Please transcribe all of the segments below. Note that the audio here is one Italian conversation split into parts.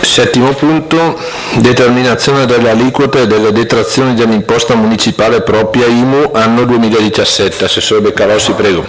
Settimo punto, determinazione delle aliquote e delle detrazioni dell'imposta municipale propria IMU anno 2017. Assessore Beccalossi, prego.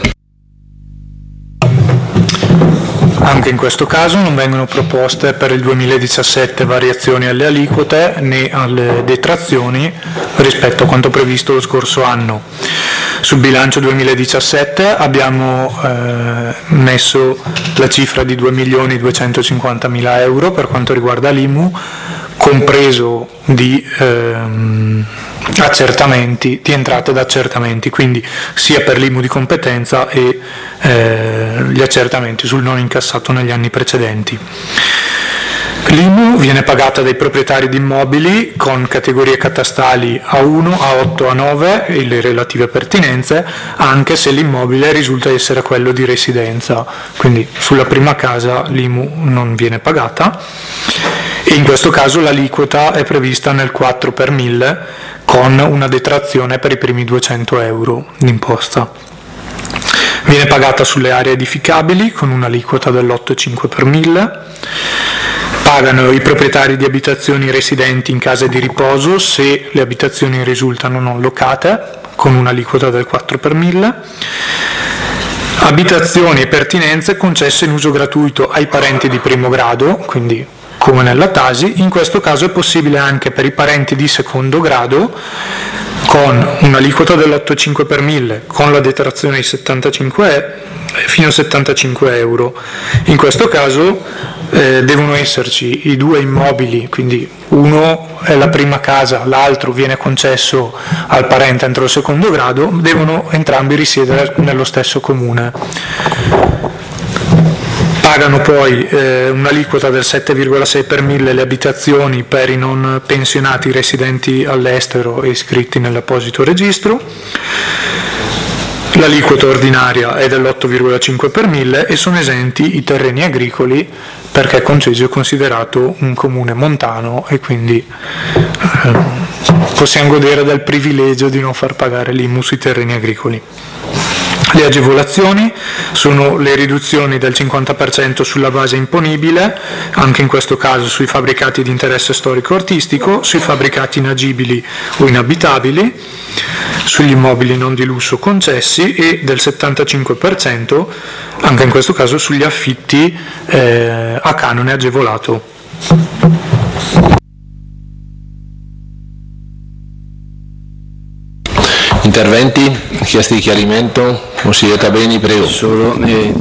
Anche in questo caso non vengono proposte per il 2017 variazioni alle aliquote né alle detrazioni rispetto a quanto previsto lo scorso anno. Sul bilancio 2017 abbiamo messo la cifra di 2.250.000 euro per quanto riguarda l'IMU, compreso di accertamenti, di entrate ed accertamenti, quindi sia per l'IMU di competenza e gli accertamenti sul non incassato negli anni precedenti. L'IMU viene pagata dai proprietari di immobili con categorie catastali A1, A8, A9 e le relative pertinenze, anche se l'immobile risulta essere quello di residenza, quindi sulla prima casa l'IMU non viene pagata e in questo caso l'aliquota è prevista nel 4 per 1000 con una detrazione per i primi 200 euro d'imposta. Viene pagata sulle aree edificabili con un'aliquota dell'8,5 per 1000. Pagano i proprietari di abitazioni residenti in case di riposo se le abitazioni risultano non locate, con un'aliquota del 4 per 1000. Abitazioni e pertinenze concesse in uso gratuito ai parenti di primo grado, quindi come nella Tasi. In questo caso è possibile anche per i parenti di secondo grado, con un'aliquota dell'8,5 per 1000, con la detrazione di 75 fino a 75 euro. In questo caso devono esserci i due immobili, quindi uno è la prima casa, l'altro viene concesso al parente entro il secondo grado, devono entrambi risiedere nello stesso comune. Pagano poi un'aliquota del 7,6 per 1000 le abitazioni per i non pensionati residenti all'estero e iscritti nell'apposito registro. L'aliquota ordinaria è dell'8,5 per 1000 e sono esenti i terreni agricoli perché Concesio è considerato un comune montano e quindi possiamo godere del privilegio di non far pagare l'IMU sui terreni agricoli. Le agevolazioni sono le riduzioni del 50% sulla base imponibile, anche in questo caso sui fabbricati di interesse storico-artistico, sui fabbricati inagibili o inabitabili, sugli immobili non di lusso concessi e del 75%, anche in questo caso sugli affitti a canone agevolato. Interventi? Richieste di chiarimento? Consigliere Tabeni, prego. Solo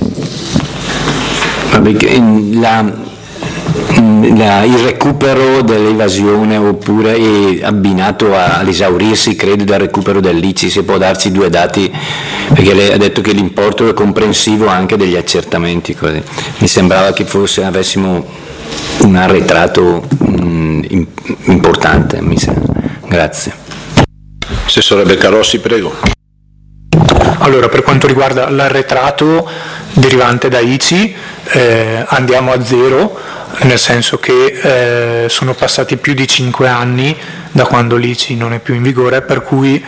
il recupero dell'evasione oppure è abbinato all'esaurirsi, credo, del recupero dell'ICI. Se può darci due dati, perché lei ha detto che l'importo è comprensivo anche degli accertamenti. Così. Mi sembrava che forse avessimo un arretrato importante. Grazie. Assessore Beccalossi, prego. Allora, per quanto riguarda l'arretrato derivante da ICI, andiamo a zero, nel senso che sono passati più di 5 anni da quando l'ICI non è più in vigore, per cui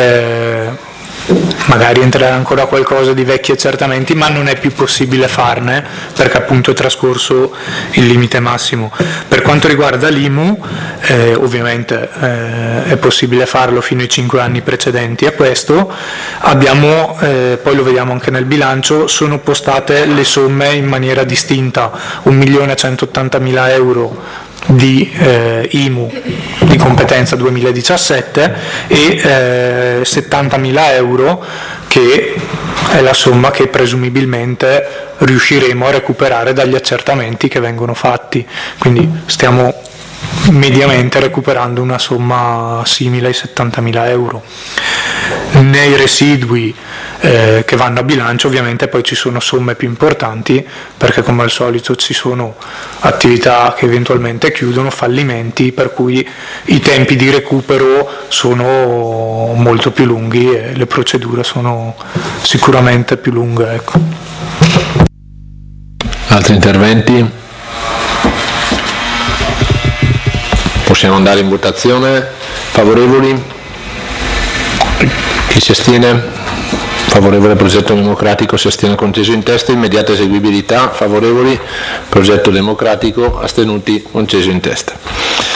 magari entrerà ancora qualcosa di vecchi accertamenti, ma non è più possibile farne perché appunto è trascorso il limite massimo. Per quanto riguarda l'IMU, ovviamente è possibile farlo fino ai 5 anni precedenti a questo. Abbiamo, poi lo vediamo anche nel bilancio, sono postate le somme in maniera distinta: 1.180.000 euro di IMU di competenza 2017 e 70.000 euro, che è la somma che presumibilmente riusciremo a recuperare dagli accertamenti che vengono fatti, quindi stiamo mediamente recuperando una somma simile ai 70.000 euro. Nei residui che vanno a bilancio ovviamente poi ci sono somme più importanti, perché come al solito ci sono attività che eventualmente chiudono, fallimenti, per cui i tempi di recupero sono molto più lunghi e le procedure sono sicuramente più lunghe. Ecco. Altri interventi? Possiamo andare in votazione. Favorevoli? Chi si astiene? Favorevole progetto democratico, si astiene conceso in testa. Immediata eseguibilità, favorevoli progetto democratico, astenuti conceso in testa.